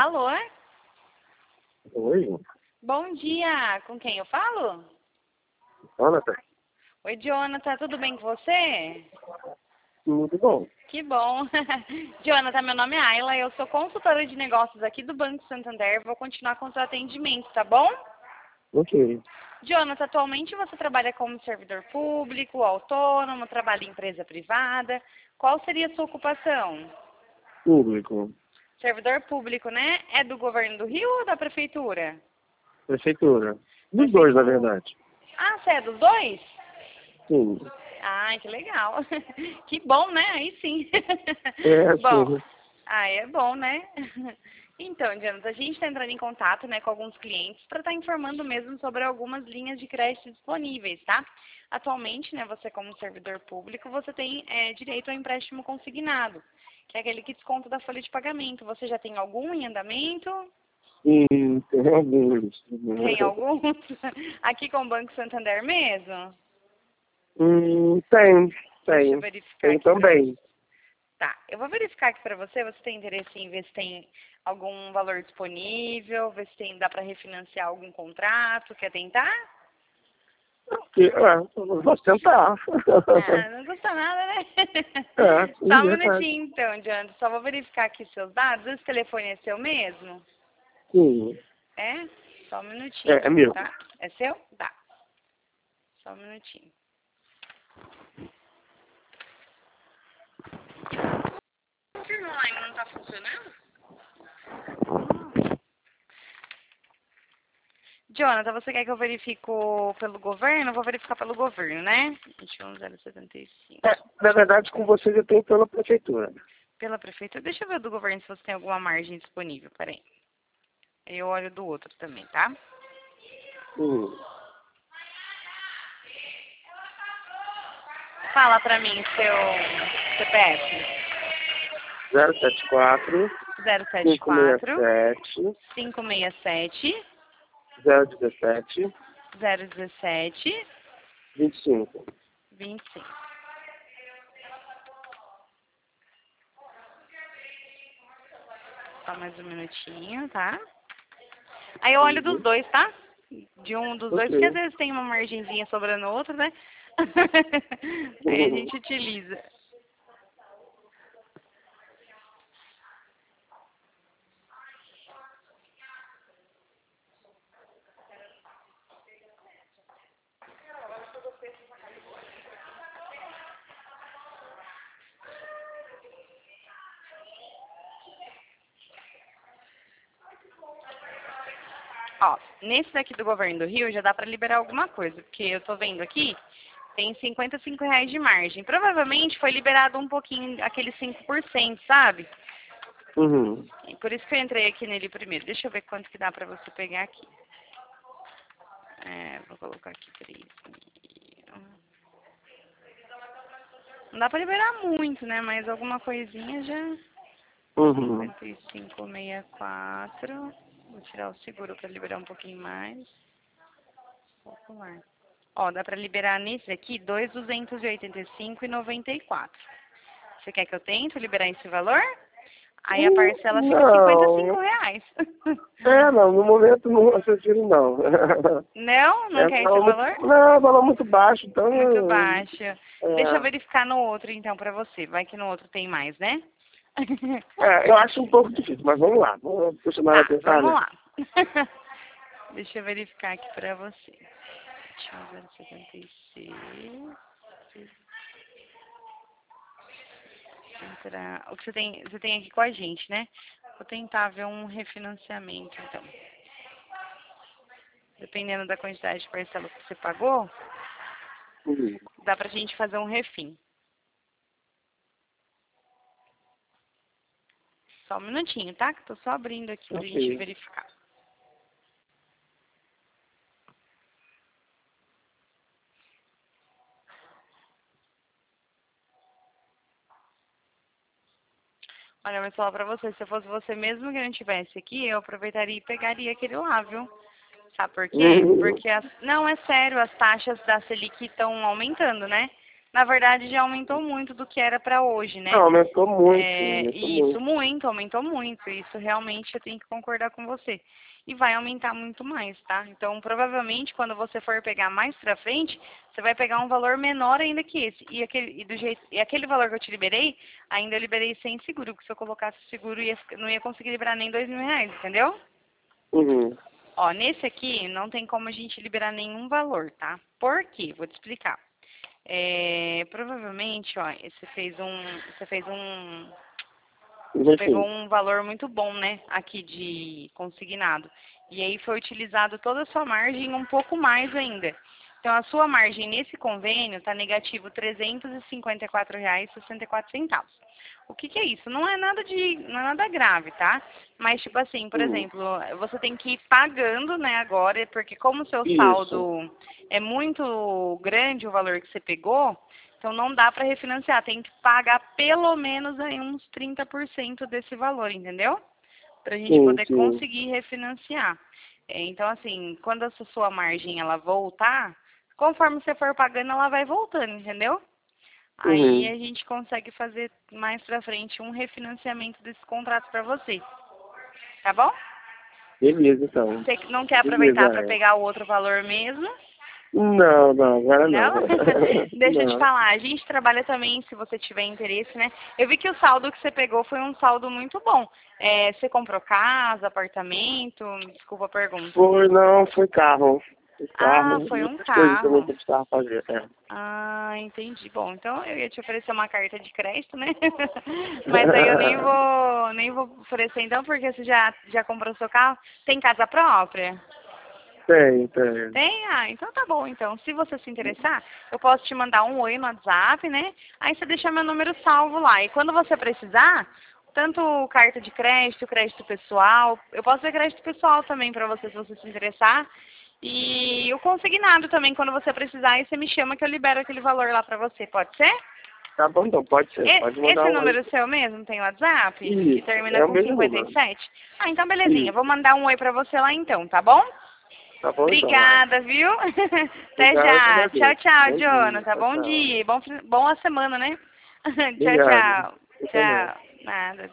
Alô? Oi, Bom dia, com quem eu falo? Jonathan. Oi, Jonathan, tudo bem com você? Tudo bom? Que bom. Jonathan, meu nome é Ayla, eu sou consultora de negócios aqui do Banco Santander, vou continuar com o seu atendimento, tá bom? Ok. Jonathan, atualmente você trabalha como servidor público, autônomo, trabalha em empresa privada, qual seria a sua ocupação? Público. Servidor público, né? É do governo do Rio ou da prefeitura? Prefeitura. Dos dois, na verdade. Ah, você é dos dois? Sim. Ai, que legal. Que bom, né? Aí sim. Bom, Sim. é bom, né? Então, Jonathan, a gente está entrando em contato, né, com alguns clientes para estar informando mesmo sobre algumas linhas de crédito disponíveis, tá? Atualmente, né, você como servidor público, você tem direito ao empréstimo consignado, que é aquele que desconta da folha de pagamento. Você já tem algum em andamento? Tem alguns. Tem alguns? Aqui com o Banco Santander mesmo? Tem. Deixa eu Tem. verificar Tem aqui pra também. Tá, eu vou verificar aqui pra você. Você tem interesse em ver se tem algum valor disponível, ver se dá pra refinanciar algum contrato? Quer tentar? Posso tentar. Ah, não custa nada, né? Sim, Só um verdade. minutinho então, Diante. Só vou verificar aqui seus dados. Esse telefone é seu mesmo? Sim. É? Só um minutinho, É meu. tá? É seu? Tá. Só um minutinho. O firma online não tá funcionando? Jonathan, você quer que eu verifico pelo governo? Eu vou verificar pelo governo, né? 21075. Na verdade, com você já tem pela prefeitura. Pela prefeitura. Deixa eu ver do governo se você tem alguma margem disponível. Peraí. Eu olho do outro também, tá? Fala pra mim seu CPF. 074 074 567 567 017 017 25. 25. Só mais um minutinho, tá? Aí eu olho dos dois, tá? De um dos dois, porque às Ok. vezes tem uma margenzinha sobrando outro, né? Aí a gente utiliza. Ó, nesse daqui do governo do Rio já dá pra liberar alguma coisa, porque eu tô vendo aqui, tem R$ 55 de margem. Provavelmente foi liberado um pouquinho, aquele 5%, sabe? Uhum. E por isso que eu entrei aqui nele primeiro. Deixa eu ver quanto que dá pra você pegar aqui. Vou colocar aqui 3 mil. Não dá pra liberar muito, né? Mas alguma coisinha já. Uhum. 55,64. Vou tirar o seguro pra liberar um pouquinho mais. Popular. Ó, dá pra liberar nesse aqui 2.285,94. Você quer que eu tente liberar esse valor? Aí a parcela fica Não. R$ 55. Não, no momento não raciocínio não. Não? Não quer esse valor? Não, valor muito baixo, então. Muito baixo. Deixa eu É, verificar no outro então pra você. Vai que no outro tem mais, né? eu acho um pouco difícil, mas vamos lá. Vamos continuar a Tá, tentar, vamos né? lá. Deixa eu verificar aqui pra você. 076. O que você tem aqui com a gente, né? Vou tentar ver um refinanciamento, então. Dependendo da quantidade de parcela que você pagou, Uhum. dá pra gente fazer um refim. Só um minutinho, tá? Que eu tô só abrindo aqui pra gente Ok. verificar. Olha, mas falar pra você, se eu fosse você mesmo que não estivesse aqui, eu aproveitaria e pegaria aquele lá, viu? Sabe por quê? Uhum. Porque não, é sério, as taxas da Selic estão aumentando, né? na verdade já aumentou muito do que era para hoje, né? Não, aumentou muito. Isso, aumentou muito. Isso realmente eu tenho que concordar com você. E vai aumentar muito mais, tá? Então, provavelmente, quando você for pegar mais pra frente, você vai pegar um valor menor ainda que esse. E aquele valor que eu te liberei, ainda eu liberei sem seguro, porque se eu colocasse seguro, não ia conseguir liberar nem R$ 2.000, entendeu? Uhum. Ó, nesse aqui, não tem como a gente liberar nenhum valor, tá? Por quê? Vou te explicar. Provavelmente, ó, você pegou um valor muito bom, né, aqui de consignado. E aí foi utilizado toda a sua margem um pouco mais ainda. Então, a sua margem nesse convênio está negativo R$ 354,64. O que é isso? Não é nada grave, tá? Mas, tipo assim, por exemplo, você tem que ir pagando, né, agora, porque como o seu saldo é muito grande, o valor que você pegou, então não dá para refinanciar, tem que pagar pelo menos aí uns 30% desse valor, entendeu? Pra gente poder conseguir refinanciar. Então, assim, quando essa sua margem ela voltar, conforme você for pagando, ela vai voltando, entendeu? Aí a gente consegue fazer mais pra frente um refinanciamento desse contrato pra você. Tá bom? Beleza, então. Você não quer aproveitar para pegar o outro valor mesmo? Não, agora não. Deixa eu te falar, a gente trabalha também, se você tiver interesse, né? Eu vi que o saldo que você pegou foi um saldo muito bom. Você comprou casa, apartamento? Desculpa a pergunta. Foi carro. Foi um Coisas também carro. que eu precisava fazer, Entendi. Bom, então eu ia te oferecer uma carta de crédito, né? Mas aí eu nem vou oferecer então, porque você já comprou seu carro. Tem casa própria? Tem. Tem? Então tá bom. Então, se você se interessar, eu posso te mandar um oi no WhatsApp, né? Aí você deixa meu número salvo lá. E quando você precisar, tanto carta de crédito pessoal, eu posso ter crédito pessoal também pra você, se você se interessar. E o consignado também, quando você precisar, aí você me chama que eu libero aquele valor lá pra você. Pode ser? Tá bom, então, pode ser. Pode mandar Esse número seu mesmo tem WhatsApp? Isso, Que termina com 57? Então belezinha. Isso. Vou mandar um oi pra você lá então, tá bom? Tá bom, Obrigada, então, viu? Até já. Tchau, Jonathan. Bom dia. Boa semana, né? Tchau. Obrigado. Tchau. Nada.